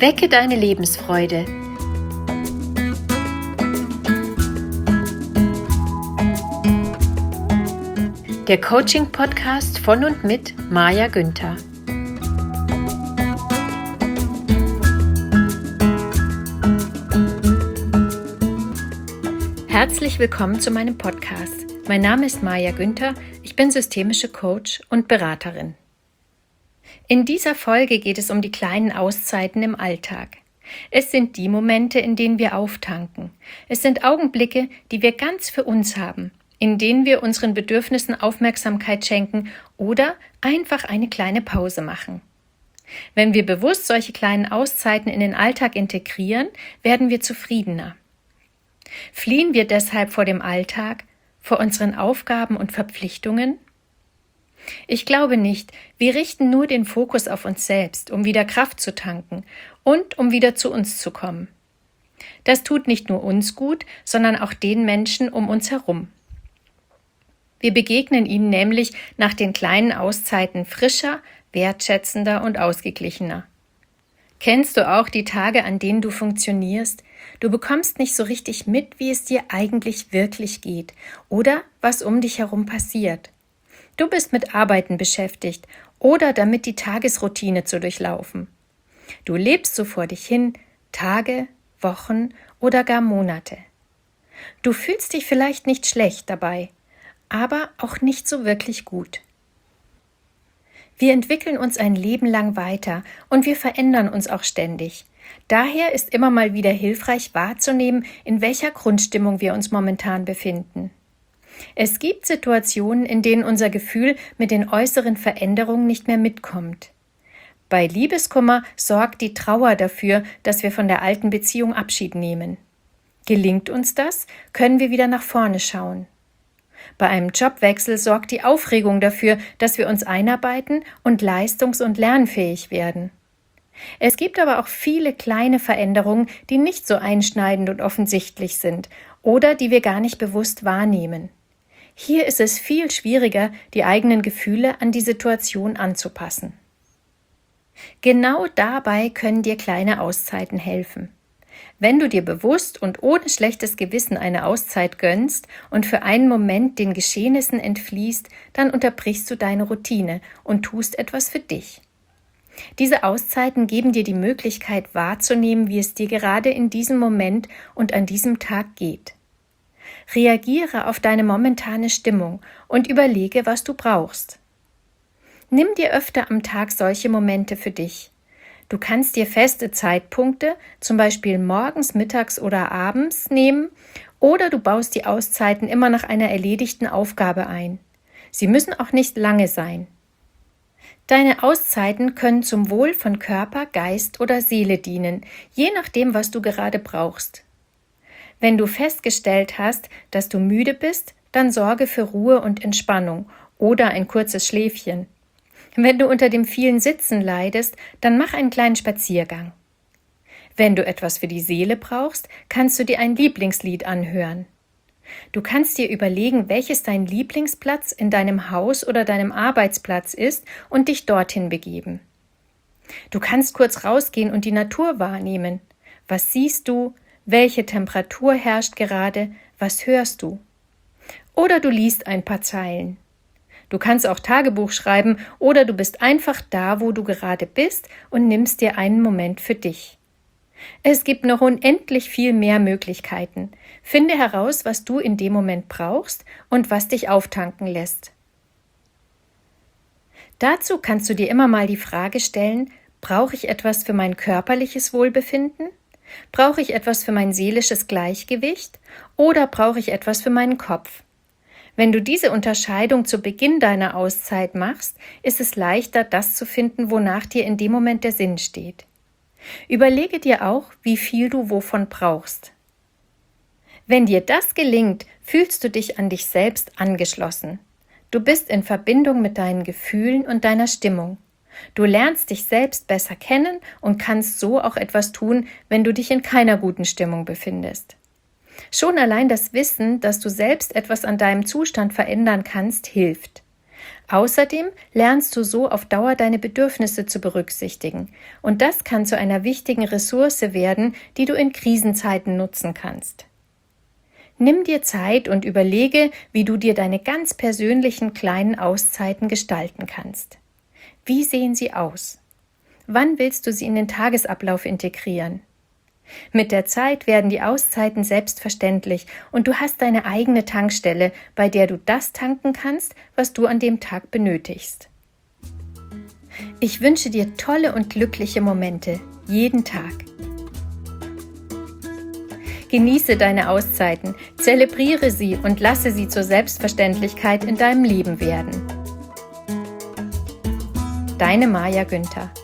Wecke deine Lebensfreude. Der Coaching-Podcast von und mit Maja Günther. Herzlich willkommen zu meinem Podcast. Mein Name ist Maja Günther, ich bin systemische Coach und Beraterin. In dieser Folge geht es um die kleinen Auszeiten im Alltag. Es sind die Momente, in denen wir auftanken. Es sind Augenblicke, die wir ganz für uns haben, in denen wir unseren Bedürfnissen Aufmerksamkeit schenken oder einfach eine kleine Pause machen. Wenn wir bewusst solche kleinen Auszeiten in den Alltag integrieren, werden wir zufriedener. Fliehen wir deshalb vor dem Alltag, vor unseren Aufgaben und Verpflichtungen? Ich glaube nicht, wir richten nur den Fokus auf uns selbst, um wieder Kraft zu tanken und um wieder zu uns zu kommen. Das tut nicht nur uns gut, sondern auch den Menschen um uns herum. Wir begegnen ihnen nämlich nach den kleinen Auszeiten frischer, wertschätzender und ausgeglichener. Kennst du auch die Tage, an denen du funktionierst? Du bekommst nicht so richtig mit, wie es dir eigentlich wirklich geht oder was um dich herum passiert. Du bist mit Arbeiten beschäftigt oder damit die Tagesroutine zu durchlaufen. Du lebst so vor dich hin, Tage, Wochen oder gar Monate. Du fühlst dich vielleicht nicht schlecht dabei, aber auch nicht so wirklich gut. Wir entwickeln uns ein Leben lang weiter und wir verändern uns auch ständig. Daher ist immer mal wieder hilfreich wahrzunehmen, in welcher Grundstimmung wir uns momentan befinden. Es gibt Situationen, in denen unser Gefühl mit den äußeren Veränderungen nicht mehr mitkommt. Bei Liebeskummer sorgt die Trauer dafür, dass wir von der alten Beziehung Abschied nehmen. Gelingt uns das, können wir wieder nach vorne schauen. Bei einem Jobwechsel sorgt die Aufregung dafür, dass wir uns einarbeiten und leistungs- und lernfähig werden. Es gibt aber auch viele kleine Veränderungen, die nicht so einschneidend und offensichtlich sind oder die wir gar nicht bewusst wahrnehmen. Hier ist es viel schwieriger, die eigenen Gefühle an die Situation anzupassen. Genau dabei können dir kleine Auszeiten helfen. Wenn du dir bewusst und ohne schlechtes Gewissen eine Auszeit gönnst und für einen Moment den Geschehnissen entfliehst, dann unterbrichst du deine Routine und tust etwas für dich. Diese Auszeiten geben dir die Möglichkeit wahrzunehmen, wie es dir gerade in diesem Moment und an diesem Tag geht. Reagiere auf deine momentane Stimmung und überlege, was du brauchst. Nimm dir öfter am Tag solche Momente für dich. Du kannst dir feste Zeitpunkte, zum Beispiel morgens, mittags oder abends, nehmen oder du baust die Auszeiten immer nach einer erledigten Aufgabe ein. Sie müssen auch nicht lange sein. Deine Auszeiten können zum Wohl von Körper, Geist oder Seele dienen, je nachdem, was du gerade brauchst. Wenn du festgestellt hast, dass du müde bist, dann sorge für Ruhe und Entspannung oder ein kurzes Schläfchen. Wenn du unter dem vielen Sitzen leidest, dann mach einen kleinen Spaziergang. Wenn du etwas für die Seele brauchst, kannst du dir ein Lieblingslied anhören. Du kannst dir überlegen, welches dein Lieblingsplatz in deinem Haus oder deinem Arbeitsplatz ist und dich dorthin begeben. Du kannst kurz rausgehen und die Natur wahrnehmen. Was siehst du? Welche Temperatur herrscht gerade? Was hörst du? Oder du liest ein paar Zeilen. Du kannst auch Tagebuch schreiben oder du bist einfach da, wo du gerade bist und nimmst dir einen Moment für dich. Es gibt noch unendlich viel mehr Möglichkeiten. Finde heraus, was du in dem Moment brauchst und was dich auftanken lässt. Dazu kannst du dir immer mal die Frage stellen, brauche ich etwas für mein körperliches Wohlbefinden? Brauche ich etwas für mein seelisches Gleichgewicht oder brauche ich etwas für meinen Kopf? Wenn du diese Unterscheidung zu Beginn deiner Auszeit machst, ist es leichter, das zu finden, wonach dir in dem Moment der Sinn steht. Überlege dir auch, wie viel du wovon brauchst. Wenn dir das gelingt, fühlst du dich an dich selbst angeschlossen. Du bist in Verbindung mit deinen Gefühlen und deiner Stimmung. Du lernst dich selbst besser kennen und kannst so auch etwas tun, wenn du dich in keiner guten Stimmung befindest. Schon allein das Wissen, dass du selbst etwas an deinem Zustand verändern kannst, hilft. Außerdem lernst du so auf Dauer deine Bedürfnisse zu berücksichtigen und das kann zu einer wichtigen Ressource werden, die du in Krisenzeiten nutzen kannst. Nimm dir Zeit und überlege, wie du dir deine ganz persönlichen kleinen Auszeiten gestalten kannst. Wie sehen sie aus? Wann willst du sie in den Tagesablauf integrieren? Mit der Zeit werden die Auszeiten selbstverständlich und du hast deine eigene Tankstelle, bei der du das tanken kannst, was du an dem Tag benötigst. Ich wünsche dir tolle und glückliche Momente, jeden Tag. Genieße deine Auszeiten, zelebriere sie und lasse sie zur Selbstverständlichkeit in deinem Leben werden. Deine Maja Günther.